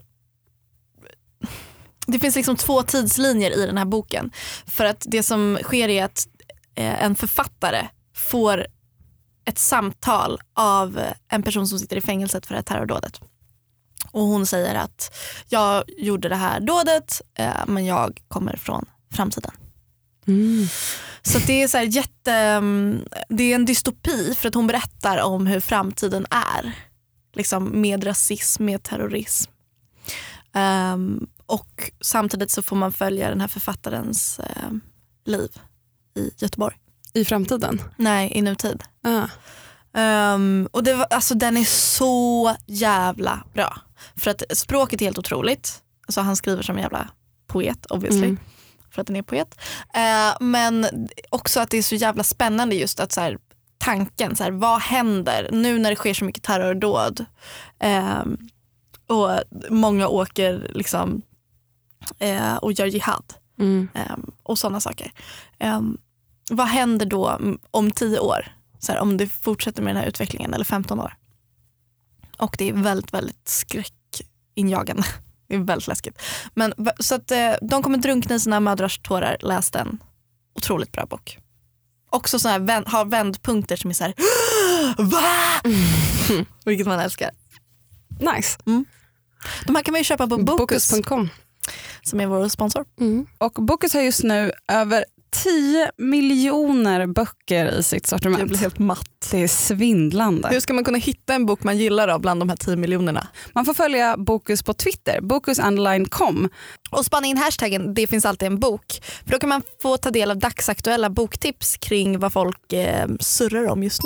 det finns liksom två tidslinjer i den här boken. För att det som sker är att eh, en författare får ett samtal av en person som sitter i fängelset för det här terrordådet. Och hon säger att jag gjorde det här dådet eh, men jag kommer från framtiden. Mm. Så det är så här jätte, det är en dystopi för att hon berättar om hur framtiden är. Liksom med rasism, med terrorism. Um, och samtidigt så får man följa den här författarens uh, liv i Göteborg. I framtiden? Nej, i nutid. Ah. Um, och det var, alltså, den är så jävla bra. För att språket är helt otroligt. Alltså, han skriver som en jävla poet, obviously. Mm. För att den är poet. Uh, men också att det är så jävla spännande just att så här, tanken, så här, vad händer nu när det sker så mycket terrordåd? Um, och många åker liksom uh, och gör jihad. Mm. Um, och sådana saker. Um, vad händer då om tio år? Så här, om det fortsätter med den här utvecklingen, eller femton år. Och det är väldigt, väldigt skräckinjagande. Det är väldigt läskigt. Men, så att eh, de kommer drunkna i sina mödrars tårar. Läs den. Otroligt bra bok. Också så här, vänd, har vändpunkter som är så här, va? Mm. Vilket man älskar. Nice. Mm. De här kan man ju köpa på Bokus punkt com som är vår sponsor. Mm. Och Bokus har just nu över tio miljoner böcker i sitt sortiment. Jag blir helt matt. Det är svindlande. Hur ska man kunna hitta en bok man gillar då bland de här tio miljonerna? Man får följa Bokus på Twitter, bokus underline com. Och spana in hashtaggen det finns alltid en bok. För då kan man få ta del av dagsaktuella boktips kring vad folk eh, surrar om just nu.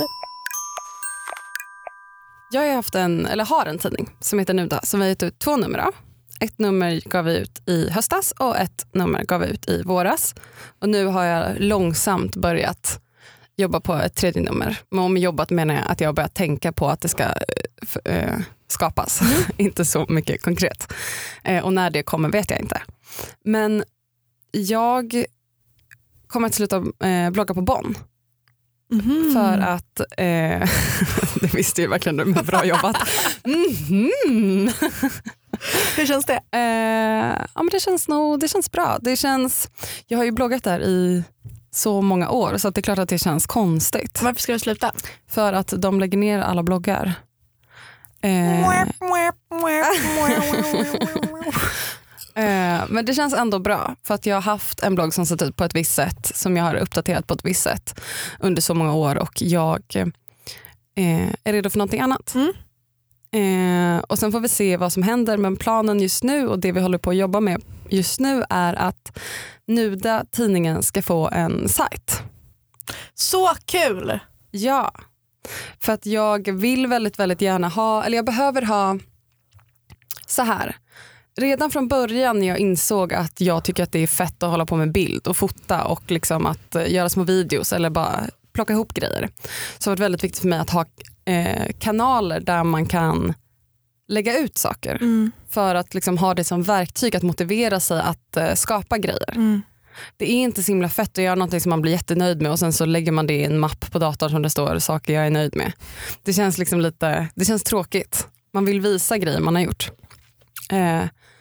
Jag har haft en, eller har en tidning som heter Nuda som vi har gett ut två nummer av. Ett nummer gav vi ut i höstas och ett nummer gav vi ut i våras. Och nu har jag långsamt börjat jobba på ett tredje nummer. Men om jobbat menar jag att jag har börjat tänka på att det ska äh, skapas. Mm. Inte så mycket konkret. Äh, och när det kommer vet jag inte. Men jag kommer att sluta äh, blogga på Bonn. Mm. För att äh, det visste ju verkligen du, men bra jobbat. Mm. Hur känns det? Eh, ja, men det känns nog, det känns bra. Det känns, jag har ju bloggat där i så många år så att det är klart att det känns konstigt. Varför ska du sluta? För att de lägger ner alla bloggar. Eh, eh, men det känns ändå bra för att jag har haft en blogg som sett ut på ett visst sätt som jag har uppdaterat på ett visst sätt under så många år och jag eh, är redo för någonting annat. Mm. Eh, och sen får vi se vad som händer, men planen just nu och det vi håller på att jobba med just nu är att Nuda tidningen ska få en sajt. Så kul! Ja, för att jag vill väldigt väldigt gärna ha, eller jag behöver ha så här. Redan från början när jag insåg att jag tycker att det är fett att hålla på med bild och fota och liksom att göra små videos eller bara plocka ihop grejer, så var det väldigt viktigt för mig att ha eh, kanaler där man kan lägga ut saker mm. för att liksom ha det som verktyg att motivera sig att eh, skapa grejer. Mm. Det är inte så himla fett att göra någonting som man blir jättenöjd med och sen så lägger man det i en mapp på datorn som det står saker jag är nöjd med. Det känns liksom lite, det känns tråkigt. Man vill visa grejer man har gjort. Eh,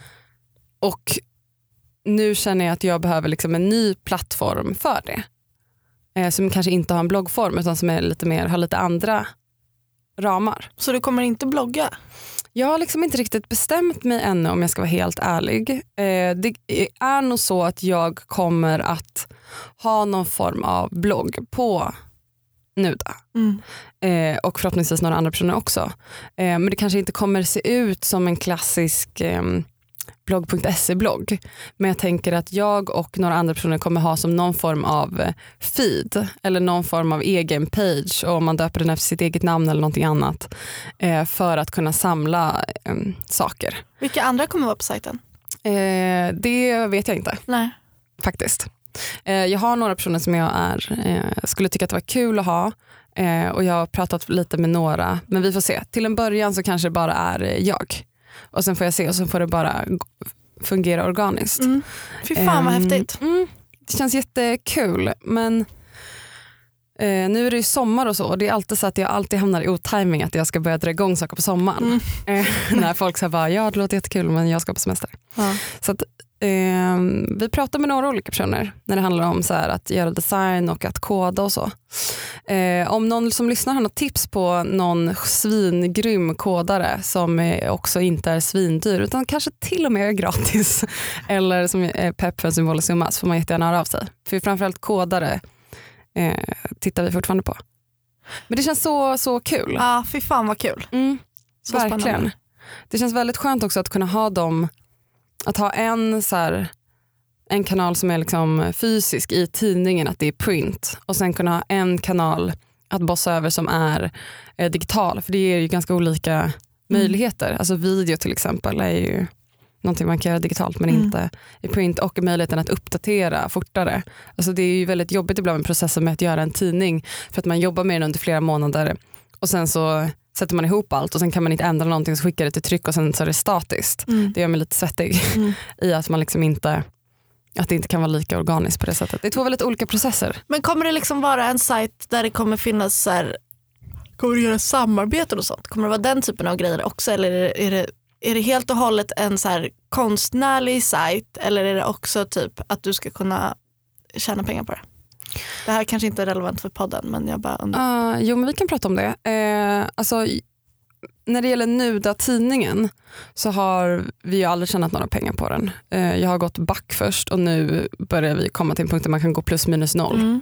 och nu känner jag att jag behöver liksom en ny plattform för det. Eh, som kanske inte har en bloggform utan som är lite mer, har lite andra ramar. Så du kommer inte blogga? Jag har liksom inte riktigt bestämt mig ännu om jag ska vara helt ärlig. Eh, det är nog så att jag kommer att ha någon form av blogg på Nuda. Mm. Eh, och förhoppningsvis några andra personer också. Eh, men det kanske inte kommer se ut som en klassisk eh, blogg punkt se-blogg. Men jag tänker att jag och några andra personer kommer ha som någon form av feed eller någon form av egen page, och om man döper den efter sitt eget namn eller någonting annat, eh, för att kunna samla eh, saker. Vilka andra kommer vara på sajten? Eh, det vet jag inte. Nej. Faktiskt. Eh, jag har några personer som jag är, eh, skulle tycka att det var kul att ha. Eh, och jag har pratat lite med några, men vi får se. Till en början så kanske det bara är jag. Och sen får jag se och så får det bara fungera organiskt. Mm. Fy fan vad um, häftigt. Mm, det känns jättekul. Men eh, nu är det ju sommar och så. Och det är alltid så att jag alltid hamnar i otiming att jag ska börja dra igång saker på sommaren. Mm. Eh, när folk säger bara, ja det låter jättekul men jag ska på semester. Ja. Så att Eh, vi pratar med några olika personer när det handlar om så här, att göra design och att koda och så. Eh, om någon som lyssnar har något tips på någon svingrym kodare som är, också inte är svindyr utan kanske till och med är gratis eller som är pepp för en symbolisk summa, så får man jättegärna höra av sig. För framförallt kodare eh, tittar vi fortfarande på. Men det känns så, så kul. Ja, fy fan vad kul. Mm, så verkligen. Spännande. Det känns väldigt skönt också att kunna ha dem, att ha en så här, en kanal som är liksom fysisk i tidningen, att det är print, och sen kunna ha en kanal att bossa över som är eh, digital, för det ger ju ganska olika mm. möjligheter. Alltså video till exempel är ju någonting man kan göra digitalt men mm. inte i print, och möjligheten att uppdatera fortare. Alltså det är ju väldigt jobbigt ibland med processen med att göra en tidning, för att man jobbar med den under flera månader och sen så sätter man ihop allt och sen kan man inte ändra någonting, så skickar det till tryck och sen så är det statiskt. Mm. Det gör mig lite svettig mm. i att man liksom inte, att det inte kan vara lika organiskt på det sättet. Det är två väldigt olika processer. Men kommer det liksom vara en sajt där det kommer finnas så här, kommer det göra samarbeten och sånt? Kommer det vara den typen av grejer också, eller är det, är det, är det helt och hållet en så här konstnärlig sajt, eller är det också typ att du ska kunna tjäna pengar på det? Det här kanske inte är relevant för podden, men jag bara undrar. Uh, jo, men vi kan prata om det. Uh, alltså, när det gäller Nuda tidningen så har vi ju aldrig tjänat några pengar på den. Uh, jag har gått back först och nu börjar vi komma till en punkt där man kan gå plus minus noll. Mm.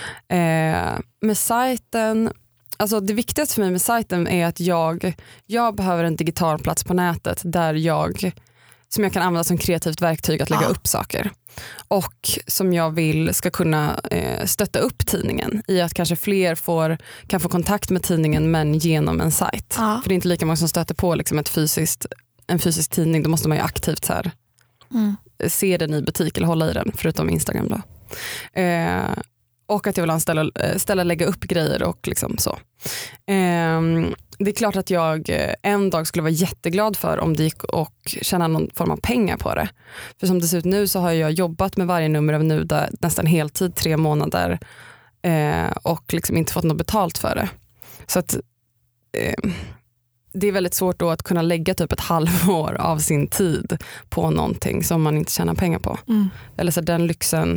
Uh, med sajten, alltså det viktigaste för mig med sajten är att jag, jag behöver en digital plats på nätet där jag, som jag kan använda som kreativt verktyg att lägga ah. upp saker. Och som jag vill ska kunna eh, stötta upp tidningen i att kanske fler får, kan få kontakt med tidningen men genom en sajt. Ah. För det är inte lika många som stöter på liksom ett fysiskt, en fysisk tidning. Då måste man ju aktivt så här, mm. se den i butik eller hålla i den, förutom Instagram då. Eh, och att jag vill anställa, ställa, lägga upp grejer och liksom så. Eh, det är klart att jag en dag skulle vara jätteglad för om det gick och tjäna någon form av pengar på det. För som det ser ut nu så har jag jobbat med varje nummer av Nuda nästan heltid, tre månader eh, och liksom inte fått något betalt för det. Så att eh, det är väldigt svårt då att kunna lägga typ ett halvår av sin tid på någonting som man inte tjänar pengar på. Mm. Eller så den lyxen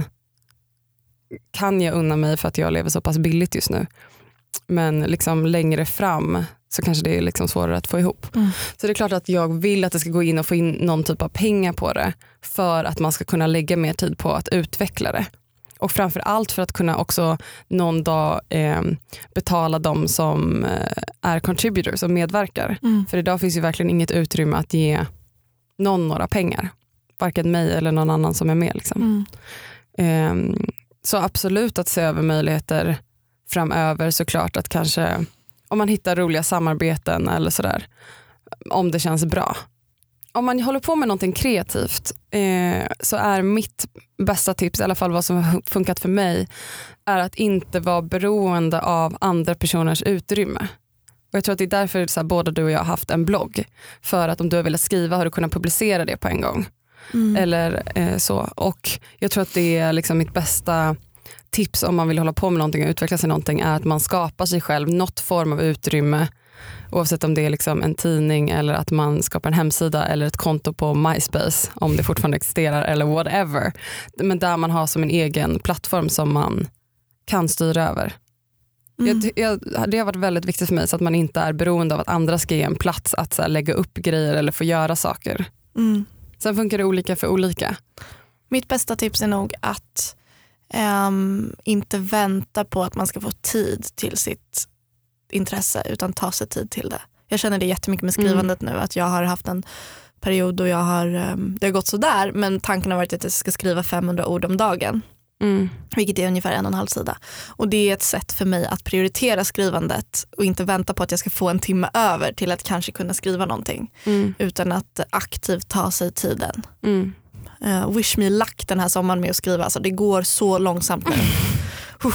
kan jag unna mig för att jag lever så pass billigt just nu. Men liksom längre fram så kanske det är liksom svårare att få ihop. Mm. Så det är klart att jag vill att det ska gå in och få in någon typ av pengar på det för att man ska kunna lägga mer tid på att utveckla det. Och framför allt för att kunna också någon dag eh, betala de som eh, är contributors och medverkar. Mm. För idag finns ju verkligen inget utrymme att ge någon några pengar. Varken mig eller någon annan som är med. Liksom. Mm. Eh, så absolut att se över möjligheter framöver, såklart att kanske om man hittar roliga samarbeten eller sådär, om det känns bra. Om man håller på med någonting kreativt eh, så är mitt bästa tips, i alla fall vad som har funkat för mig, är att inte vara beroende av andra personers utrymme. Och jag tror att det är därför så här, både du och jag har haft en blogg, för att om du har velat skriva har du kunnat publicera det på en gång. Mm. Eller eh, så. Och jag tror att det är liksom mitt bästa tips om man vill hålla på med någonting och utveckla sig någonting, är att man skapar sig själv något form av utrymme, oavsett om det är liksom en tidning eller att man skapar en hemsida eller ett konto på MySpace om det fortfarande existerar eller whatever, men där man har som en egen plattform som man kan styra över. Mm. Jag, jag, det har varit väldigt viktigt för mig, så att man inte är beroende av att andra ska ge en plats att så här, lägga upp grejer eller få göra saker. Mm. Sen funkar det olika för olika. Mitt bästa tips är nog att Um, inte vänta på att man ska få tid till sitt intresse, utan ta sig tid till det. Jag känner det jättemycket med skrivandet mm. nu, att jag har haft en period då jag har, um, det har gått så där, men tanken har varit att jag ska skriva femhundra ord om dagen. Mm. Vilket är ungefär en och en halv sida. Och det är ett sätt för mig att prioritera skrivandet och inte vänta på att jag ska få en timme över till att kanske kunna skriva någonting. Mm. Utan att aktivt ta sig tiden. Mm. Uh, wish me luck den här sommaren med att skriva. Alltså, det går så långsamt nu. uh.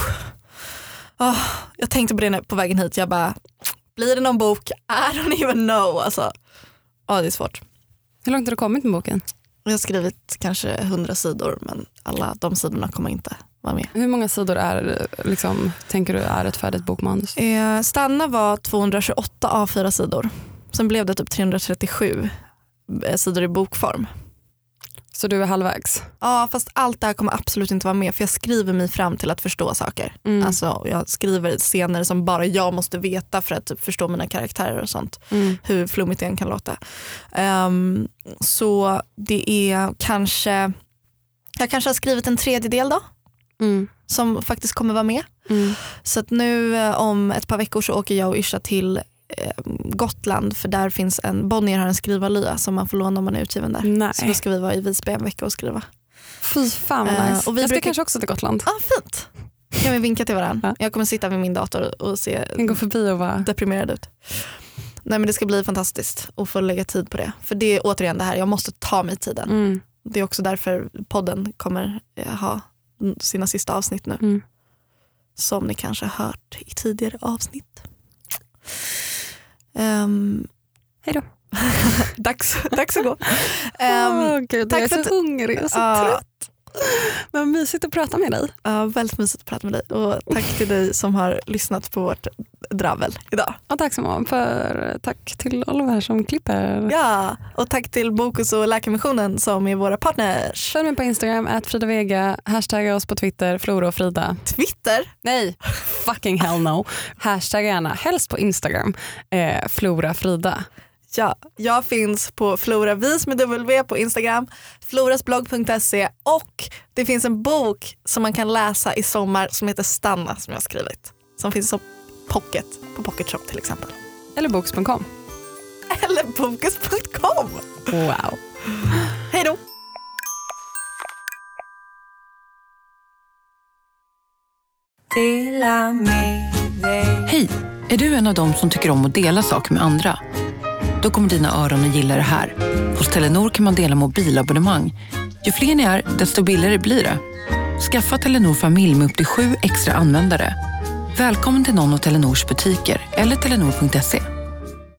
oh, jag tänkte på det på vägen hit. Jag bara, blir det någon bok? I don't even know. Alltså, oh, det är svårt. Hur långt har du kommit med boken? Jag har skrivit kanske hundra sidor, men alla de sidorna kommer inte vara med. Hur många sidor är liksom, tänker du är ett färdigt bokmanus? Eh, Stanna var tvåhundratjugoåtta A fyra sidor. Sen blev det typ trehundratrettiosju sidor i bokform. Så du är halvvägs? Ja, fast allt det här kommer absolut inte vara med, för jag skriver mig fram till att förstå saker. Mm. Alltså, jag skriver scener som bara jag måste veta för att typ förstå mina karaktärer och sånt. Mm. Hur flummigt det än kan låta. Um, så det är kanske, jag kanske har skrivit en tredjedel då. Mm. Som faktiskt kommer vara med. Mm. Så att nu om ett par veckor så åker jag och Yrsa till Gotland, för där finns en, Bonnier har en skrivarlya som man får låna om man är utgiven där. Nej. Så då ska vi vara i Visby en vecka och skriva. Fy fan vad nice. Uh, och vi jag ska brukar... kanske också till Gotland. Ja, ah, fint. Kan vi vinka till varandra? Ja. Jag kommer sitta vid min dator och se kan gå förbi och vara deprimerad ut. Nej, men det ska bli fantastiskt att få lägga tid på det. För det är återigen det här, jag måste ta mig tiden. Mm. Det är också därför podden kommer ha sina sista avsnitt nu. Mm. Som ni kanske har hört i tidigare avsnitt. Um, Hej då. dags, dags att gå. Um, oh, Gud, tack jag är så att, hungrig och så uh, trött. Vad mysigt att prata med dig. Ja, uh, väldigt mysigt att prata med dig. Och tack till dig som har lyssnat på vårt dravel idag. Och tack så mycket för tack till Oliver som klipper. Ja, och tack till Bokus och Läkarmissionen som är våra partners. Följ mig på Instagram, ät Frida Vega. Hashtagga oss på Twitter, Flora och Frida. Twitter? Nej, fucking hell no. Hashtagga gärna, helst på Instagram, eh, Flora Frida. Ja, jag finns på Floravis med W på Instagram, florasblogg punkt se, och det finns en bok som man kan läsa i sommar som heter Stanna som jag har skrivit. Som finns som pocket på Pocket Shop till exempel. Eller boks punkt com. Eller bokus punkt com. Wow. Hej då. Hej, är du en av dem som tycker om att dela saker med andra? Då kommer dina öron att gilla det här. Hos Telenor kan man dela mobilabonnemang. Ju fler ni är, desto billigare blir det. Skaffa Telenor familj med upp till sju extra användare. Välkommen till någon av Telenors butiker eller telenor punkt se.